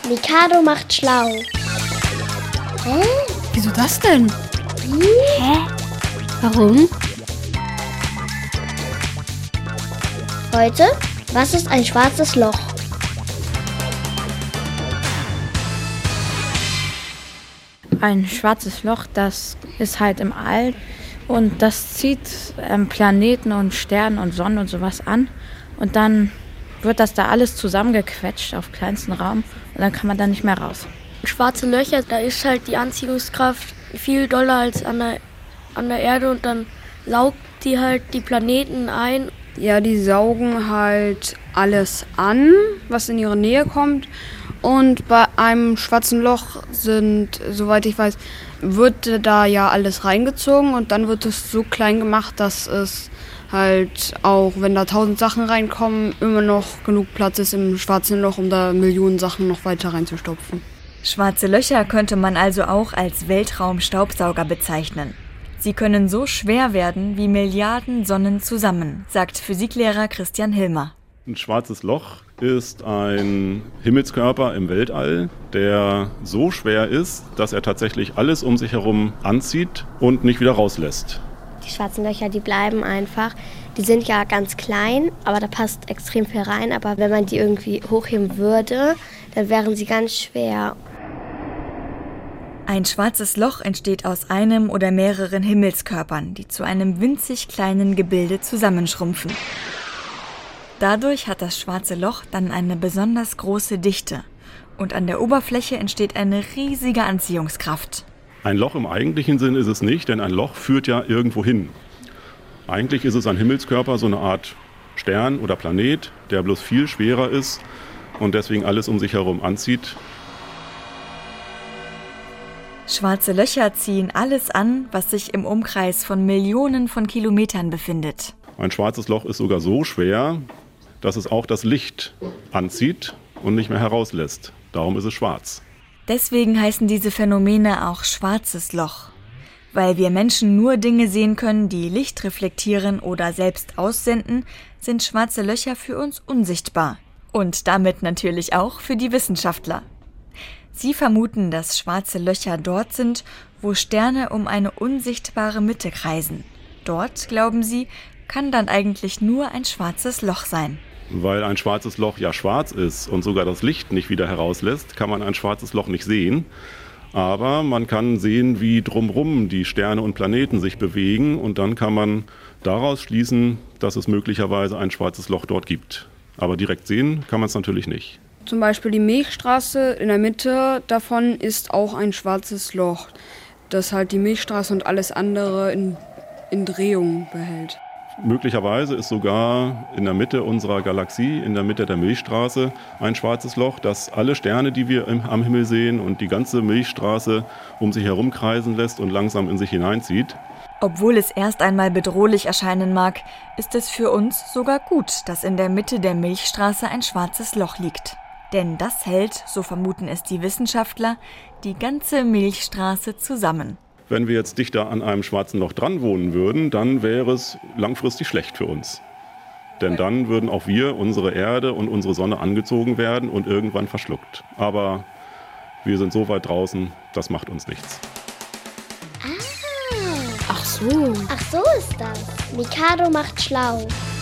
Mikado macht schlau. Hä? Wieso das denn? Hä? Warum? Heute, was ist ein schwarzes Loch? Ein schwarzes Loch, das ist halt im All und das zieht Planeten und Sterne und Sonnen und sowas an und dann wird das da alles zusammengequetscht auf kleinsten Raum und dann kann man da nicht mehr raus. Schwarze Löcher, da ist halt die Anziehungskraft viel doller als an der Erde und dann saugt die halt die Planeten ein. Ja, die saugen halt alles an, was in ihre Nähe kommt. Und bei einem schwarzen Loch sind, soweit ich weiß, wird da ja alles reingezogen und dann wird es so klein gemacht, dass es halt auch, wenn da 1000 Sachen reinkommen, immer noch genug Platz ist im schwarzen Loch, um da Millionen Sachen noch weiter reinzustopfen. Schwarze Löcher könnte man also auch als Weltraumstaubsauger bezeichnen. Sie können so schwer werden wie Milliarden Sonnen zusammen, sagt Physiklehrer Christian Hilmer. Ein schwarzes Loch ist ein Himmelskörper im Weltall, der so schwer ist, dass er tatsächlich alles um sich herum anzieht und nicht wieder rauslässt. Die schwarzen Löcher, die bleiben einfach. Die sind ja ganz klein, aber da passt extrem viel rein. Aber wenn man die irgendwie hochheben würde, dann wären sie ganz schwer. Ein schwarzes Loch entsteht aus einem oder mehreren Himmelskörpern, die zu einem winzig kleinen Gebilde zusammenschrumpfen. Dadurch hat das schwarze Loch dann eine besonders große Dichte und an der Oberfläche entsteht eine riesige Anziehungskraft. Ein Loch im eigentlichen Sinn ist es nicht, denn ein Loch führt ja irgendwo hin. Eigentlich ist es ein Himmelskörper, so eine Art Stern oder Planet, der bloß viel schwerer ist und deswegen alles um sich herum anzieht. Schwarze Löcher ziehen alles an, was sich im Umkreis von Millionen von Kilometern befindet. Ein schwarzes Loch ist sogar so schwer, dass es auch das Licht anzieht und nicht mehr herauslässt. Darum ist es schwarz. Deswegen heißen diese Phänomene auch schwarzes Loch. Weil wir Menschen nur Dinge sehen können, die Licht reflektieren oder selbst aussenden, sind schwarze Löcher für uns unsichtbar. Und damit natürlich auch für die Wissenschaftler. Sie vermuten, dass schwarze Löcher dort sind, wo Sterne um eine unsichtbare Mitte kreisen. Dort, glauben sie, kann dann eigentlich nur ein schwarzes Loch sein. Weil ein schwarzes Loch ja schwarz ist und sogar das Licht nicht wieder herauslässt, kann man ein schwarzes Loch nicht sehen. Aber man kann sehen, wie drumherum die Sterne und Planeten sich bewegen und dann kann man daraus schließen, dass es möglicherweise ein schwarzes Loch dort gibt. Aber direkt sehen kann man es natürlich nicht. Zum Beispiel die Milchstraße, in der Mitte davon ist auch ein schwarzes Loch, das halt die Milchstraße und alles andere in Drehung behält. Möglicherweise ist sogar in der Mitte unserer Galaxie, in der Mitte der Milchstraße, ein schwarzes Loch, das alle Sterne, die wir am Himmel sehen und die ganze Milchstraße um sich herum kreisen lässt und langsam in sich hineinzieht. Obwohl es erst einmal bedrohlich erscheinen mag, ist es für uns sogar gut, dass in der Mitte der Milchstraße ein schwarzes Loch liegt. Denn das hält, so vermuten es die Wissenschaftler, die ganze Milchstraße zusammen. Wenn wir jetzt dichter an einem schwarzen Loch dran wohnen würden, dann wäre es langfristig schlecht für uns. Denn dann würden auch wir, unsere Erde und unsere Sonne angezogen werden und irgendwann verschluckt. Aber wir sind so weit draußen, das macht uns nichts. Ach so ist das. Mikado macht schlau.